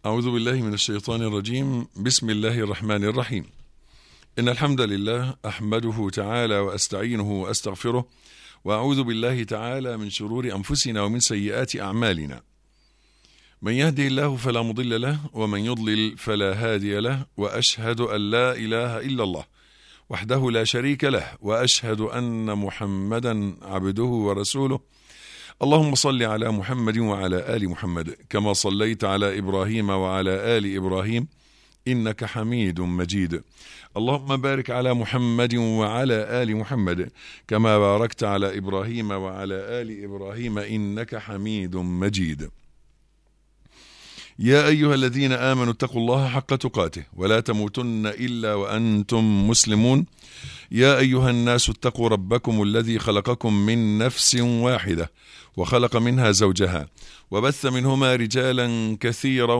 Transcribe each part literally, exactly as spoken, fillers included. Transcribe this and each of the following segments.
أعوذ بالله من الشيطان الرجيم. بسم الله الرحمن الرحيم. إن الحمد لله أحمده تعالى وأستعينه وأستغفره، وأعوذ بالله تعالى من شرور أنفسنا ومن سيئات أعمالنا. من يهدي الله فلا مضل له، ومن يضلل فلا هادي له، وأشهد أن لا إله إلا الله وحده لا شريك له، وأشهد أن محمدا عبده ورسوله. اللهم صل على محمد وعلى آل محمد كما صليت على إبراهيم وعلى آل إبراهيم إنك حميد مجيد. اللهم بارك على محمد وعلى آل محمد كما باركت على إبراهيم وعلى آل إبراهيم إنك حميد مجيد. يا أيها الذين آمنوا اتقوا الله حق تقاته ولا تموتن إلا وأنتم مسلمون. يا أيها الناس اتقوا ربكم الذي خلقكم من نفس واحدة وخلق منها زوجها وبث منهما رجالا كثيرا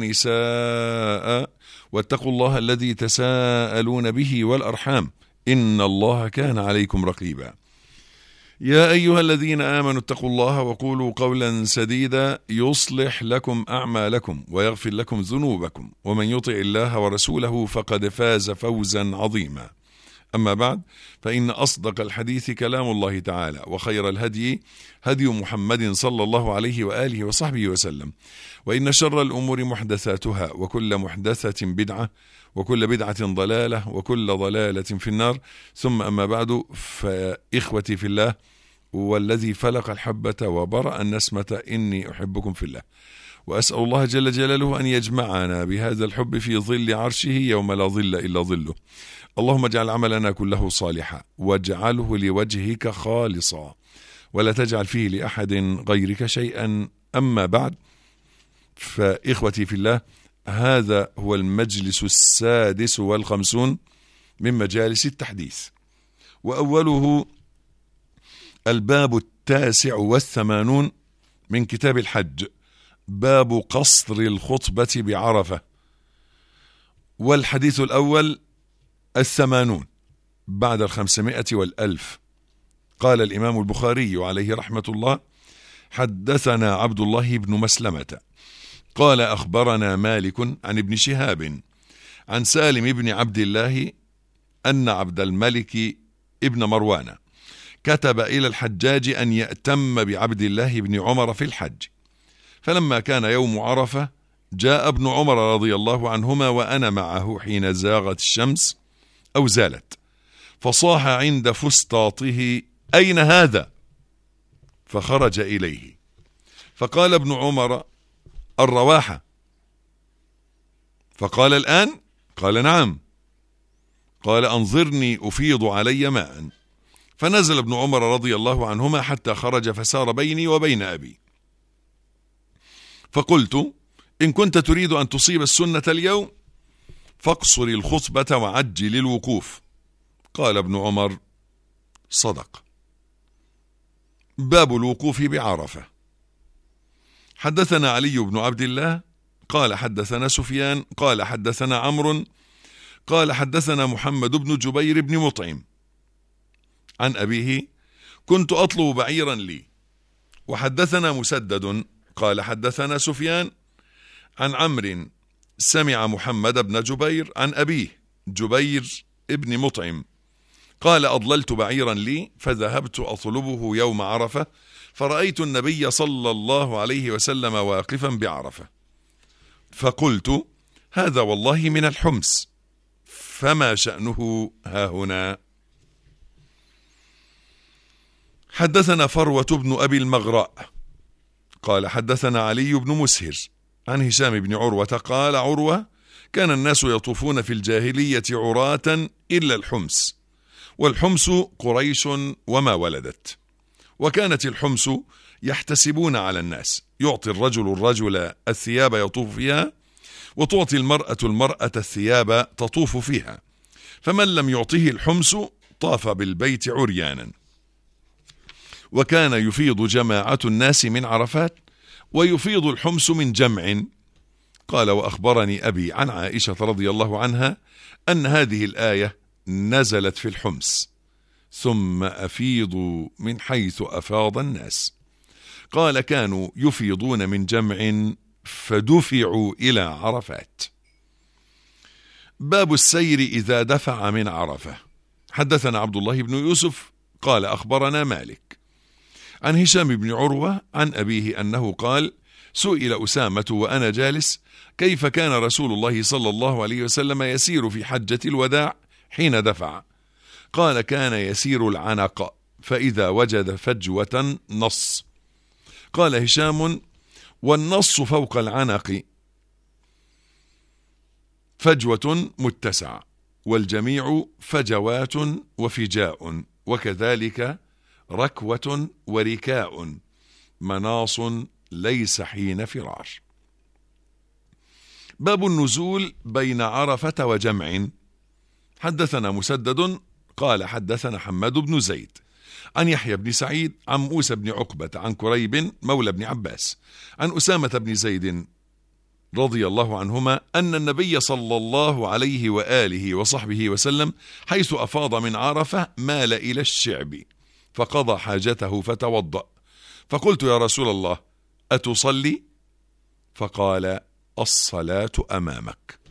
ونساء، واتقوا الله الذي تساءلون به والأرحام إن الله كان عليكم رقيبا. يا أيها الذين آمنوا اتقوا الله وقولوا قولا سديدا يصلح لكم أعمالكم ويغفر لكم ذنوبكم، ومن يطع الله ورسوله فقد فاز فوزا عظيما. أما بعد، فإن أصدق الحديث كلام الله تعالى، وخير الهدي هدي محمد صلى الله عليه وآله وصحبه وسلم، وإن شر الأمور محدثاتها، وكل محدثة بدعة، وكل بدعة ضلالة، وكل ضلالة في النار. ثم أما بعد، فإخوتي في الله والذي فلق الحبة وبرأ النسمة إني أحبكم في الله، وأسأل الله جل جلاله أن يجمعنا بهذا الحب في ظل عرشه يوم لا ظل إلا ظله. اللهم اجعل عملنا كله صالحا، واجعله لوجهك خالصا، ولا تجعل فيه لأحد غيرك شيئا. أما بعد، فإخوتي في الله، هذا هو المجلس السادس والخمسون من مجالس التحديث، وأوله الباب التاسع والثمانون من كتاب الحج، باب قصر الخطبة بعرفة. والحديث الأول الثمانون بعد الخمسمائة والألف. قال الإمام البخاري عليه رحمة الله: حدثنا عبد الله بن مسلمة قال أخبرنا مالك عن ابن شهاب عن سالم بن عبد الله أن عبد الملك ابن مروان كتب إلى الحجاج أن يأتم بعبد الله بن عمر في الحج، فلما كان يوم عرفة جاء ابن عمر رضي الله عنهما وأنا معه حين زاغت الشمس أو زالت، فصاح عند فسطاطه: أين هذا؟ فخرج إليه، فقال ابن عمر: الرواحة. فقال: الآن؟ قال: نعم. قال: أنظرني أفيض علي ماء. فنزل ابن عمر رضي الله عنهما حتى خرج، فسار بيني وبين أبي، فقلت: إن كنت تريد أن تصيب السنة اليوم فاقصر الخطبة وعجل الوقوف. قال ابن عمر: صدق. باب الوقوف بعرفة. حدثنا علي بن عبد الله قال حدثنا سفيان قال حدثنا عمرو قال حدثنا محمد بن جبير بن مطعم عن أبيه: كنت أطلب بعيرا لي. وحدثنا مسدد قال حدثنا سفيان عن عمرو سمع محمد بن جبير عن أبيه جبير ابن مطعم قال: أضللت بعيرا لي فذهبت أطلبه يوم عرفة، فرأيت النبي صلى الله عليه وسلم واقفا بعرفة، فقلت: هذا والله من الحمص، فما شأنه هاهنا؟ حدثنا فروة بن أبي المغراء قال حدثنا علي بن مسهر عن هشام بن عروة قال: عروة: كان الناس يطوفون في الجاهلية عراة إلا الحمص، والحمص قريش وما ولدت. وكانت الحمص يحتسبون على الناس، يعطي الرجل الرجل الثياب يطوف فيها، وتعطي المرأة المرأة الثياب تطوف فيها، فمن لم يعطه الحمص طاف بالبيت عريانا. وكان يفيض جماعة الناس من عرفات، ويفيض الحمص من جمع. قال: وأخبرني أبي عن عائشة رضي الله عنها أن هذه الآية نزلت في الحمص: ثم أفيضوا من حيث أفاض الناس. قال: كانوا يفيضون من جمع فدفعوا إلى عرفات. باب السير إذا دفع من عرفة. حدثنا عبد الله بن يوسف قال أخبرنا مالك عن هشام بن عروة عن أبيه أنه قال: سئل أسامة وأنا جالس: كيف كان رسول الله صلى الله عليه وسلم يسير في حجة الوداع حين دفع؟ قال: كان يسير العنق، فإذا وجد فجوة نص. قال هشام: والنص فوق العنق فجوة متسع، والجميع فجوات وفجاء، وكذلك ركوة وركاء، مناص ليس حين فرار. باب النزول بين عرفة وجمع. حدثنا مسدد قال حدثنا حماد بن زيد عن يحيى بن سعيد عن موسى بن عقبة عن كريب مولى بن عباس عن أسامة بن زيد رضي الله عنهما أن النبي صلى الله عليه وآله وصحبه وسلم حيث أفاض من عرفة مال إلى الشعب فقضى حاجته فتوضأ، فقلت: يا رسول الله أتصلي؟ فقال: الصلاة أمامك.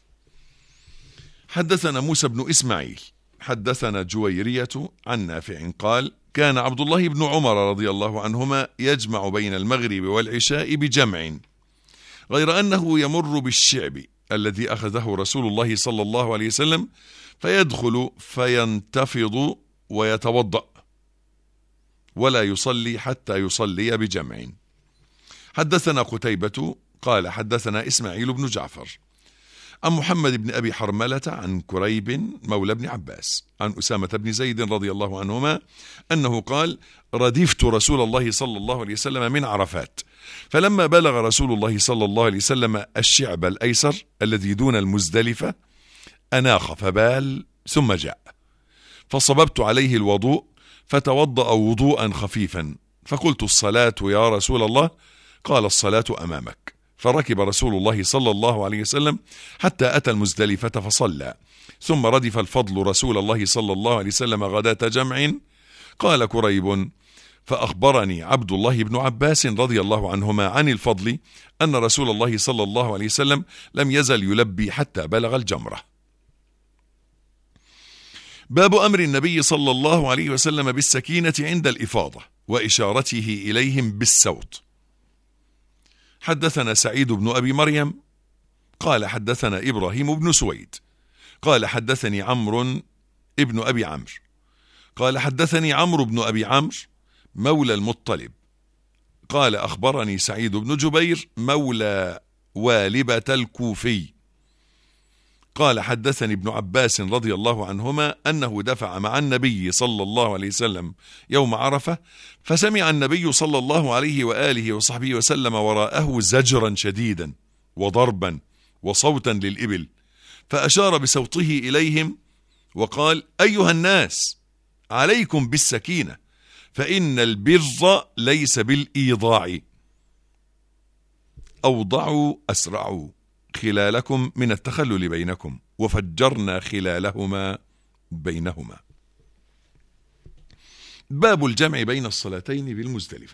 حدثنا موسى بن إسماعيل حدثنا جويرية عن نافع قال: كان عبد الله بن عمر رضي الله عنهما يجمع بين المغرب والعشاء بجمع، غير أنه يمر بالشعب الذي أخذه رسول الله صلى الله عليه وسلم فيدخل فينتفض ويتوضأ ولا يصلي حتى يصلي بجمع. حدثنا قتيبة قال حدثنا إسماعيل بن جعفر عن محمد بن أبي حرملة عن كريب مولى بن عباس عن أسامة بن زيد رضي الله عنهما أنه قال: ردفت رسول الله صلى الله عليه وسلم من عرفات، فلما بلغ رسول الله صلى الله عليه وسلم الشعب الأيسر الذي دون المزدلفة أناخ فبال ثم جاء، فصببت عليه الوضوء فتوضأ وضوءا خفيفا، فقلت: الصلاة يا رسول الله؟ قال: الصلاة أمامك. فركب رسول الله صلى الله عليه وسلم حتى أتى المزدلفة فصلى، ثم ردف الفضل رسول الله صلى الله عليه وسلم غداة جمع. قال كريب: فأخبرني عبد الله بن عباس رضي الله عنهما عن الفضل أن رسول الله صلى الله عليه وسلم لم يزل يلبي حتى بلغ الجمرة. باب أمر النبي صلى الله عليه وسلم بالسكينة عند الإفاضة وإشارته إليهم بالسوط. حدثنا سعيد بن أبي مريم قال حدثنا إبراهيم بن سويد قال حدثني عمرو ابن أبي عمرو قال حدثني عمرو بن أبي عمرو مولى المطلب قال أخبرني سعيد بن جبير مولى والبة الكوفي قال حدثني ابن عباس رضي الله عنهما أنه دفع مع النبي صلى الله عليه وسلم يوم عرفة، فسمع النبي صلى الله عليه وآله وصحبه وسلم وراءه زجرا شديدا وضربا وصوتا للإبل، فأشار بصوته إليهم وقال: أيها الناس، عليكم بالسكينة، فإن البر ليس بالإيضاع، أوضعوا أسرعوا خلالكم من التخلل بينكم، وفجرنا خلالهما بينهما. باب الجمع بين الصلاتين بالمزدلفة.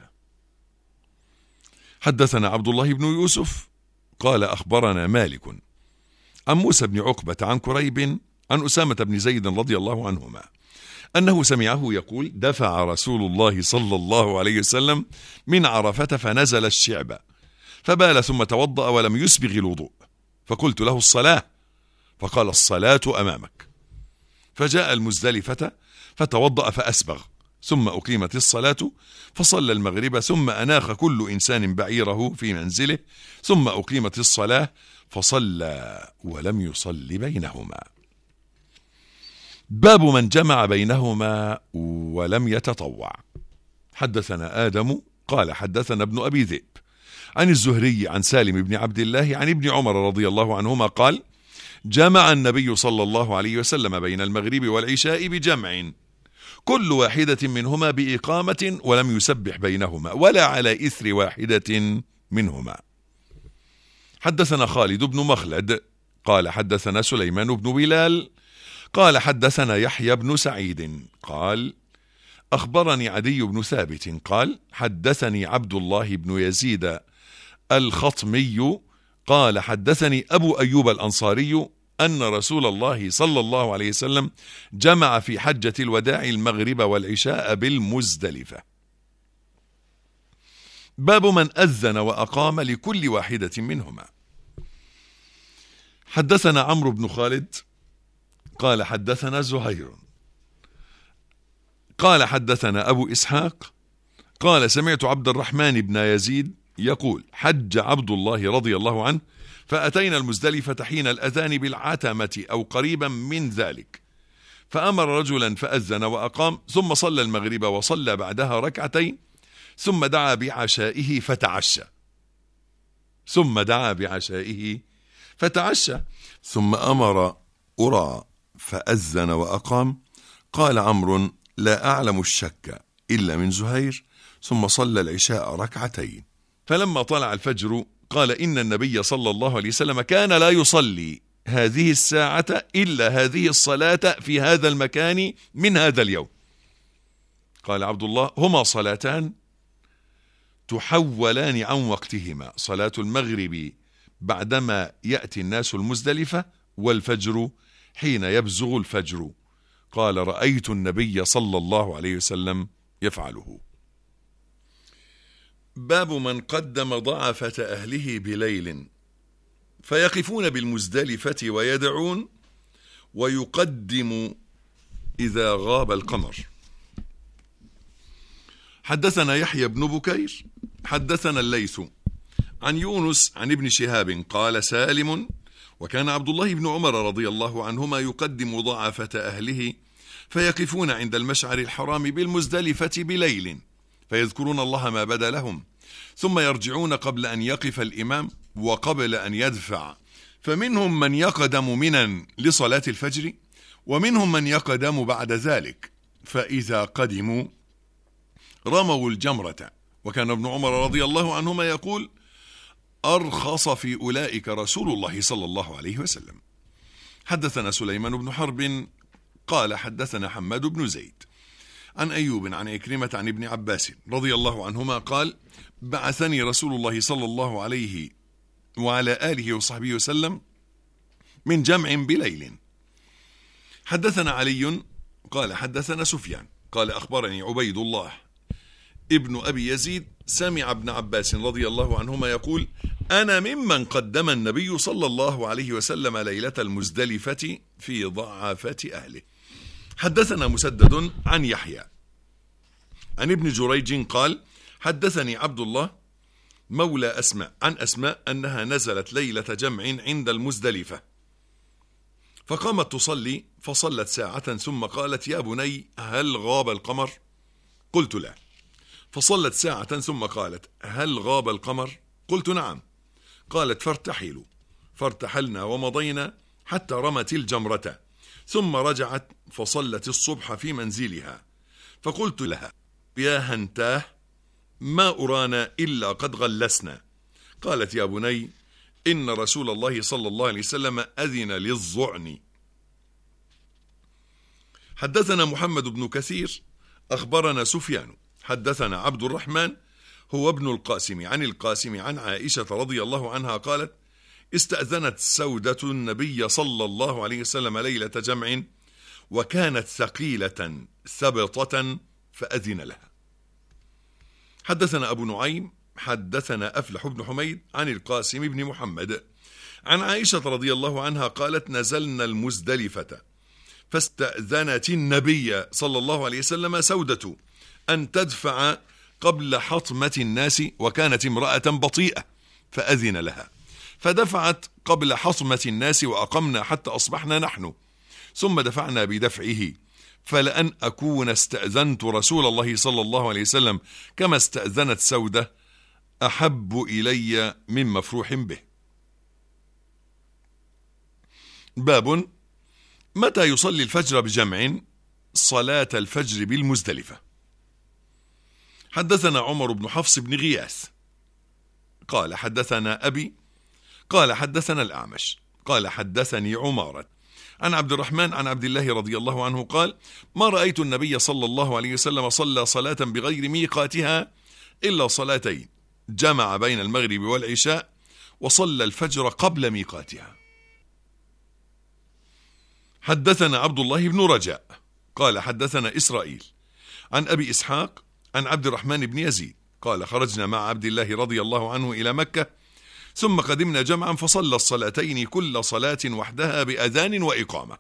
حدثنا عبد الله بن يوسف قال أخبرنا مالك عن موسى بن عقبة عن كريب عن أسامة بن زيد رضي الله عنهما أنه سمعه يقول: دفع رسول الله صلى الله عليه وسلم من عرفة فنزل الشعب فبال ثم توضأ ولم يسبغ الوضوء، فقلت له: الصلاة؟ فقال: الصلاة أمامك. فجاء المزدلفة فتوضأ فأسبغ، ثم أقيمت الصلاة فصلى المغرب، ثم أناخ كل إنسان بعيره في منزله، ثم أقيمت الصلاة فصلى ولم يصل بينهما. باب من جمع بينهما ولم يتطوع. حدثنا آدم قال حدثنا ابن أبي ذئب عن الزهري عن سالم بن عبد الله عن ابن عمر رضي الله عنهما قال: جمع النبي صلى الله عليه وسلم بين المغرب والعشاء بجمع، كل واحدة منهما بإقامة، ولم يسبح بينهما ولا على إثر واحدة منهما. حدثنا خالد بن مخلد قال حدثنا سليمان بن بلال قال حدثنا يحيى بن سعيد قال أخبرني عدي بن ثابت قال حدثني عبد الله بن يزيد الخطمي قال حدثني أبو أيوب الأنصاري أن رسول الله صلى الله عليه وسلم جمع في حجة الوداع المغرب والعشاء بالمزدلفة. باب من أذن وأقام لكل واحدة منهما. حدثنا عمرو بن خالد قال حدثنا زهير قال حدثنا أبو إسحاق قال سمعت عبد الرحمن بن يزيد يقول حج عبد الله رضي الله عنه فأتينا المزدلفة حين الأذان بالعتمة أو قريبا من ذلك، فأمر رجلا فأذن وأقام، ثم صلى المغرب وصلى بعدها ركعتين، ثم دعا بعشائه فتعشى ثم دعا بعشائه فتعشى ثم أمر أرى فأذن وأقام. قال عمرو لا أعلم الشك إلا من زهير، ثم صلى العشاء ركعتين. فلما طلع الفجر قال إن النبي صلى الله عليه وسلم كان لا يصلي هذه الساعة إلا هذه الصلاة في هذا المكان من هذا اليوم. قال عبد الله هما صلاتان تحولان عن وقتهما، صلاة المغرب بعدما يأتي الناس المزدلفة، والفجر حين يبزغ الفجر. قال رأيت النبي صلى الله عليه وسلم يفعله. باب من قدم ضعفة أهله بليل فيقفون بالمزدلفة ويدعون، ويقدم إذا غاب القمر. حدثنا يحيى بن بكير حدثنا الليث عن يونس عن ابن شهاب قال سالم وكان عبد الله بن عمر رضي الله عنهما يقدم ضعفة أهله فيقفون عند المشعر الحرام بالمزدلفة بليل فيذكرون الله ما بدا لهم، ثم يرجعون قبل أن يقف الإمام وقبل أن يدفع، فمنهم من يقدم منا لصلاة الفجر، ومنهم من يقدم بعد ذلك، فإذا قدموا رموا الجمرة. وكان ابن عمر رضي الله عنهما يقول أرخص في أولئك رسول الله صلى الله عليه وسلم. حدثنا سليمان بن حرب قال حدثنا حماد بن زيد عن أيوب عن عكرمة عن ابن عباس رضي الله عنهما قال بعثني رسول الله صلى الله عليه وعلى آله وصحبه وسلم من جمع بليل. حدثنا علي قال حدثنا سفيان قال أخبرني عبيد الله ابن أبي يزيد سمع ابن عباس رضي الله عنهما يقول أنا ممن قدم النبي صلى الله عليه وسلم ليلة المزدلفة في ضعافة أهله. حدثنا مسدد عن يحيى عن ابن جريج قال حدثني عبد الله مولى أسماء عن أسماء أنها نزلت ليلة جمع عند المزدلفة، فقامت تصلي فصلت ساعة ثم قالت يا بني هل غاب القمر؟ قلت لا. فصلت ساعة ثم قالت هل غاب القمر؟ قلت نعم. قالت فارتحلوا، فارتحلنا ومضينا حتى رمت الجمرة، ثم رجعت فصلت الصبح في منزلها، فقلت لها يا هنتاه ما أرانا إلا قد غلسنا. قالت يا بني إن رسول الله صلى الله عليه وسلم أذن للظعن. حدثنا محمد بن كثير أخبرنا سفيان حدثنا عبد الرحمن هو ابن القاسم عن القاسم عن عائشة رضي الله عنها قالت استأذنت سودة النبي صلى الله عليه وسلم ليلة جمع وكانت ثقيلة ثبطة فأذن لها. حدثنا أبو نعيم حدثنا أفلح بن حميد عن القاسم بن محمد عن عائشة رضي الله عنها قالت نزلنا المزدلفة فاستأذنت النبي صلى الله عليه وسلم سودة أن تدفع قبل حطمة الناس، وكانت امرأة بطيئة فأذن لها، فدفعت قبل حطمة الناس وأقمنا حتى أصبحنا نحن، ثم دفعنا بدفعه، فلأن أكون استأذنت رسول الله صلى الله عليه وسلم كما استأذنت سودة أحب إلي من مفروح به. باب متى يصلي الفجر بجمع صلاة الفجر بالمزدلفة. حدثنا عمر بن حفص بن غياث قال حدثنا أبي قال حدثنا الأعمش قال حدثني عمارة عن عبد الرحمن عن عبد الله رضي الله عنه قال ما رأيت النبي صلى الله عليه وسلم صلى صلاة بغير ميقاتها إلا صلاتين، جمع بين المغرب والعشاء وصلى الفجر قبل ميقاتها. حدثنا عبد الله بن رجاء قال حدثنا إسرائيل عن أبي إسحاق عن عبد الرحمن بن يزيد قال خرجنا مع عبد الله رضي الله عنه إلى مكة ثم قدمنا جمعا فصلى الصلاتين كل صلاة وحدها بأذان وإقامة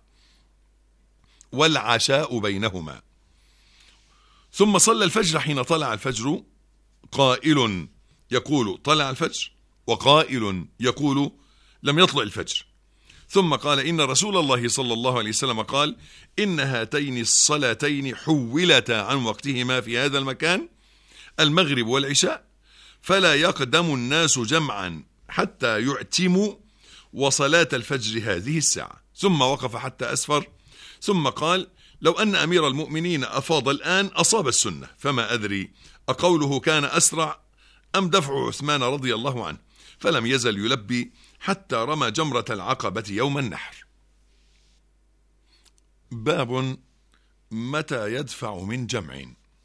والعشاء بينهما، ثم صلى الفجر حين طلع الفجر، قائل يقول طلع الفجر وقائل يقول لم يطلع الفجر، ثم قال إن رسول الله صلى الله عليه وسلم قال إن هاتين الصلاتين حولتا عن وقتهما في هذا المكان المغرب والعشاء، فلا يقدم الناس جمعا حتى يعتموا وصلاة الفجر هذه الساعة. ثم وقف حتى أسفر ثم قال لو أن أمير المؤمنين أفاض الآن أصاب السنة، فما أدري أقوله كان أسرع أم دفع عثمان رضي الله عنه، فلم يزل يلبي حتى رمى جمرة العقبة يوم النحر. باب متى يدفع من جمع.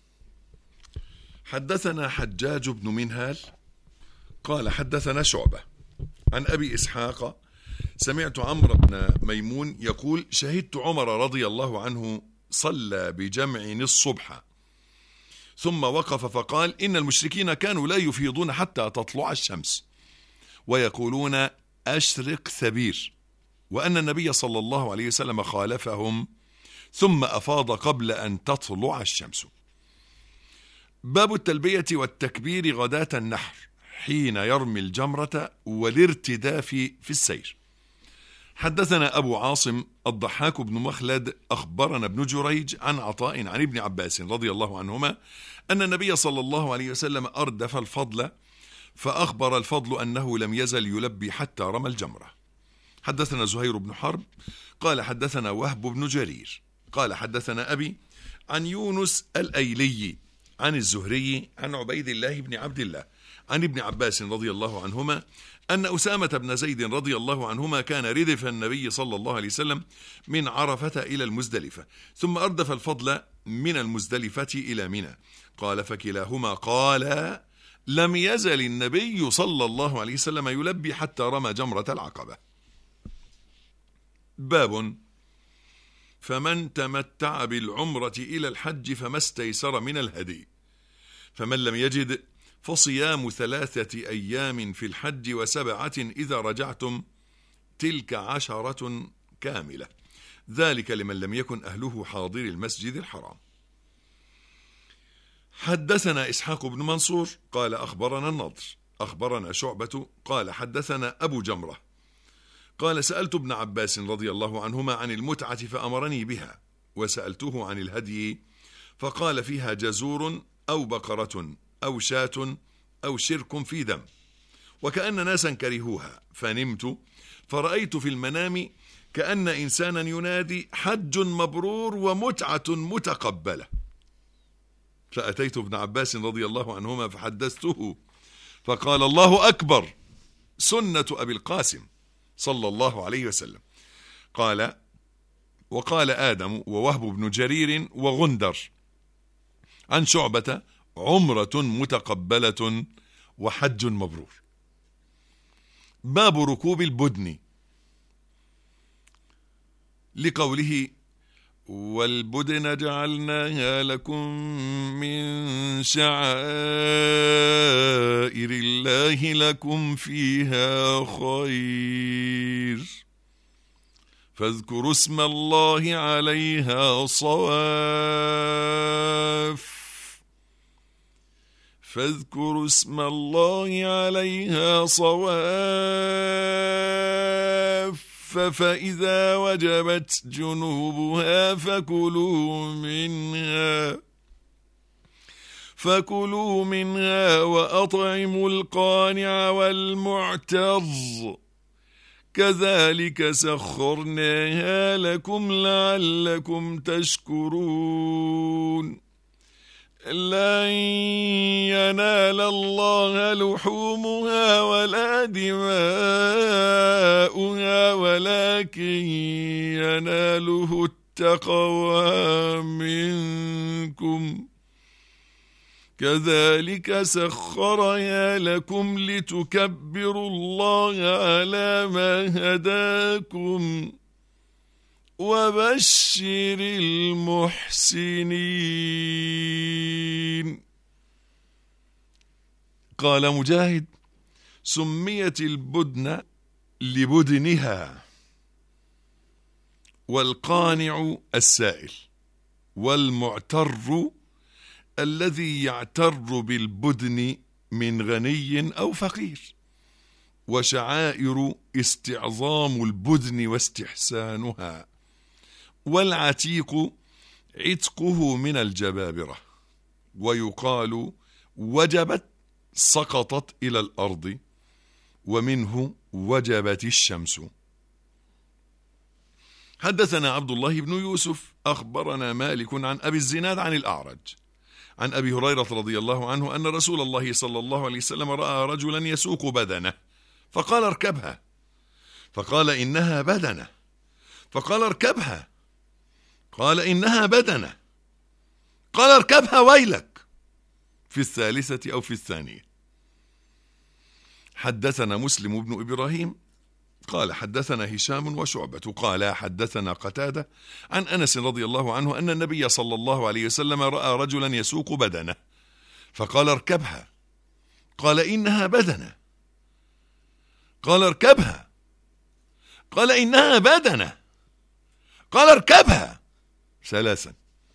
حدثنا حجاج بن منهال قال حدثنا شعبة عن أبي إسحاق سمعت عمرو بن ميمون يقول شهدت عمر رضي الله عنه صلى بجمع الصبح ثم وقف فقال إن المشركين كانوا لا يفيضون حتى تطلع الشمس ويقولون أشرق ثبير، وأن النبي صلى الله عليه وسلم خالفهم ثم أفاض قبل أن تطلع الشمس. باب التلبية والتكبير غداة النحر حين يرمي الجمرة والارتداف في السير. حدثنا أبو عاصم الضحاك بن مخلد أخبرنا ابن جريج عن عطاء عن ابن عباس رضي الله عنهما أن النبي صلى الله عليه وسلم أردف الفضل فأخبر الفضل أنه لم يزل يلبي حتى رمى الجمرة. حدثنا زهير بن حرب قال حدثنا وهب بن جرير قال حدثنا أبي عن يونس الأيلي عن الزهري عن عبيد الله بن عبد الله عن ابن عباس رضي الله عنهما أن أسامة بن زيد رضي الله عنهما كان ردف النبي صلى الله عليه وسلم من عرفة إلى المزدلفة ثم أردف الفضل من المزدلفة إلى منى. قال فكلاهما قال لم يزل النبي صلى الله عليه وسلم يلبي حتى رمى جمرة العقبة. باب فمن تمتع بالعمرة إلى الحج فما استيسر من الهدي، فمن لم يجد فصيام ثلاثة أيام في الحج وسبعة إذا رجعتم تلك عشرة كاملة، ذلك لمن لم يكن أهله حاضر المسجد الحرام. حدثنا إسحاق بن منصور قال أخبرنا النضر أخبرنا شعبة قال حدثنا أبو جمرة قال سألت ابن عباس رضي الله عنهما عن المتعة فأمرني بها، وسألته عن الهدي فقال فيها جزور أو بقرة أو شاة أو شرك في دم، وكأن ناسا كرهوها فنمت فرأيت في المنام كأن إنسانا ينادي حج مبرور ومتعة متقبلة، فأتيت ابن عباس رضي الله عنهما فحدثته فقال الله أكبر سنة أبي القاسم صلى الله عليه وسلم. قال وقال آدم ووهب بن جرير وغندر عن شعبة عمرة متقبلة وحج مبرور. باب ركوب البدن لقوله والبدن جعلناها لكم من شعائر الله لكم فيها خير فاذكروا اسم الله عليها صواف فاذكروا اسم الله عليها صواف فإذا وجبت جنوبها فكلوا منها فكلوا منها وأطعموا القانع والمعتر كذلك سخرناها لكم لعلكم تشكرون. لن ينال الله لحومها ولا دماؤها ولكن يناله التقوى منكم كذلك سخرها لكم لتكبروا الله على ما هداكم وبشر المحسنين. قال مجاهد: سميت البدن لبدنها، والقانع السائل، والمعتر الذي يعتر بالبدن من غني أو فقير، وشعائر استعظام البدن واستحسانها، والعتيق عتقه من الجبابرة. ويقال وجبت سقطت إلى الأرض، ومنه وجبت الشمس. حدثنا عبد الله بن يوسف أخبرنا مالك عن أبي الزناد عن الأعرج عن أبي هريرة رضي الله عنه أن رسول الله صلى الله عليه وسلم رأى رجلا يسوق بدنه فقال: اركبها. فقال: إنها بدنه. فقال: اركبها. قال: إنها بدنه. قال: اركبها ويلك، في الثالثة أو في الثانية. حدثنا مسلم بن إبراهيم قال: حدثنا هشام وشعبة قال: حدثنا قتادة عن أنس رضي الله عنه أن النبي صلى الله عليه وسلم رأى رجلا يسوق بدنه فقال: اركبها. قال: إنها بدنه. قال: اركبها. قال: إنها بدنه. قال: اركبها. ثلاثا.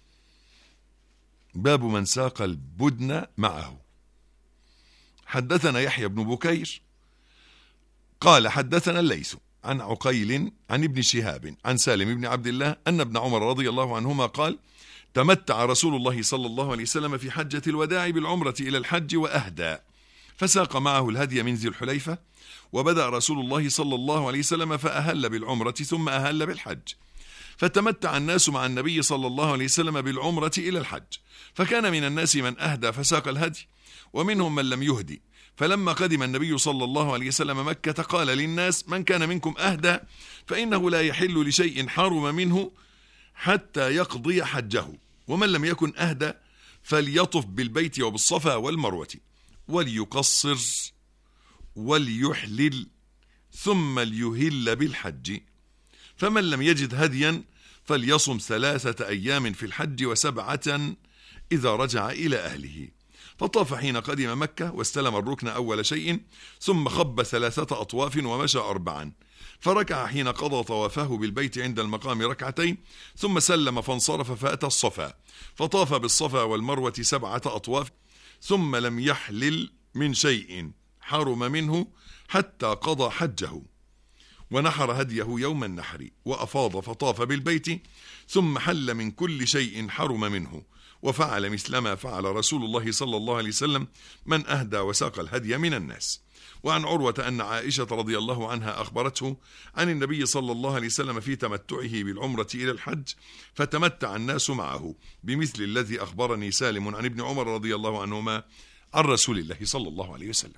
باب من ساق البدن معه. حدثنا يحيى بن بكير قال: حدثنا الليث عن عقيل عن ابن شهاب عن سالم بن عبد الله أن ابن عمر رضي الله عنهما قال: تمتع رسول الله صلى الله عليه وسلم في حجة الوداع بالعمرة إلى الحج وأهدى، فساق معه الهدي من ذي الحليفة، وبدأ رسول الله صلى الله عليه وسلم فأهل بالعمرة ثم أهل بالحج، فتمتع الناس مع النبي صلى الله عليه وسلم بالعمرة إلى الحج، فكان من الناس من أهدى فساق الهدي، ومنهم من لم يهدي. فلما قدم النبي صلى الله عليه وسلم مكة قال للناس: من كان منكم أهدى فإنه لا يحل لشيء حرم منه حتى يقضي حجه، ومن لم يكن أهدى فليطف بالبيت وبالصفا والمروة وليقصر وليحلل ثم ليهل بالحج، فمن لم يجد هديا فليصم ثلاثة أيام في الحج وسبعة إذا رجع إلى أهله. فطاف حين قدم مكة واستلم الركن أول شيء، ثم خب ثلاثة أطواف ومشى أربعا، فركع حين قضى طوافه بالبيت عند المقام ركعتين، ثم سلم فانصرف فأتى الصفا، فطاف بالصفا والمروة سبعة أطواف، ثم لم يحلل من شيء حرم منه حتى قضى حجه، ونحر هديه يوم النحر، وأفاض فطاف بالبيت، ثم حل من كل شيء حرم منه، وفعل مثل ما فعل رسول الله صلى الله عليه وسلم من أهدى وساق الهدي من الناس. وعن عروة أن عائشة رضي الله عنها أخبرته عن النبي صلى الله عليه وسلم في تمتعه بالعمرة إلى الحج، فتمتع الناس معه بمثل الذي أخبرني سالم عن ابن عمر رضي الله عنهما عن رسول الله صلى الله عليه وسلم.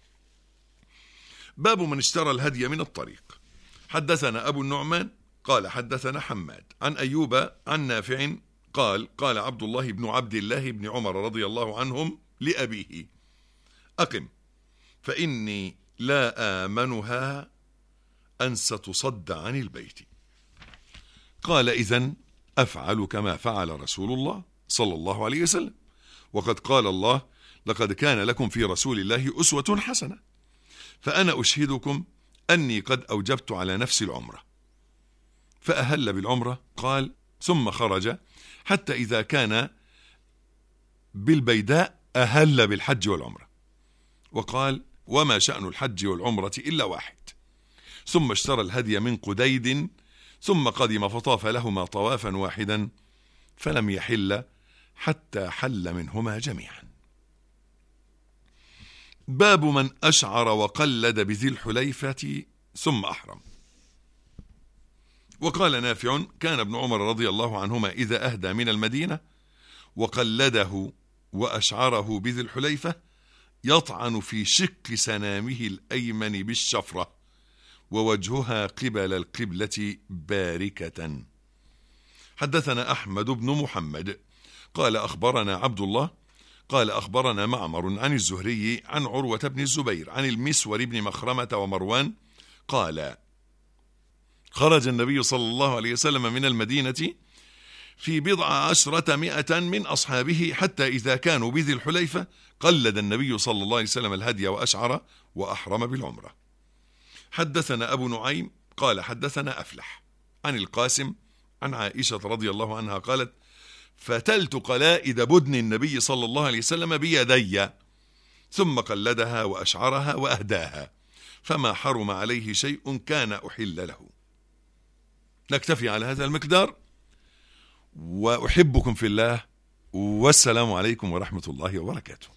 باب من اشترى الهدي من الطريق. حدثنا أبو النعمان قال: حدثنا حماد عن أيوب عن نافع قال: قال عبد الله بن عبد الله بن عمر رضي الله عنهم لأبيه: أقم فإني لا آمنها أن ستصد عن البيت. قال: إذن أفعل كما فعل رسول الله صلى الله عليه وسلم، وقد قال الله: لقد كان لكم في رسول الله أسوة حسنة. فأنا أشهدكم أني قد أوجبت على نفسي العمرة. فأهل بالعمرة. قال: ثم خرج حتى إذا كان بالبيداء أهل بالحج والعمرة، وقال: وما شأن الحج والعمرة إلا واحد. ثم اشترى الهدي من قديد، ثم قدم فطاف لهما طوافا واحدا، فلم يحل حتى حل منهما جميعا. باب من أشعر وقلد بذي الحليفة ثم أحرم. وقال نافع: كان ابن عمر رضي الله عنهما إذا أهدى من المدينة وقلده وأشعره بذي الحليفة يطعن في شق سنامه الأيمن بالشفرة، ووجهها قبل القبلة باركة. حدثنا أحمد بن محمد قال: أخبرنا عبد الله قال أخبرنا معمر عن الزهري عن عروة بن الزبير عن المسور بن مخرمة ومروان قال خرج النبي صلى الله عليه وسلم من المدينة في بضع عشرة مئة من أصحابه حتى إذا كانوا بذي الحليفة قلد النبي صلى الله عليه وسلم الهدي وأشعر وأحرم بالعمرة. حدثنا أبو نعيم قال حدثنا أفلح عن القاسم عن عائشة رضي الله عنها قالت فتلت قلائد بدن النبي صلى الله عليه وسلم بيدي ثم قلدها وأشعرها وأهداها فما حرم عليه شيء كان أحل له. نكتفي على هذا المقدار، وأحبكم في الله، والسلام عليكم ورحمة الله وبركاته.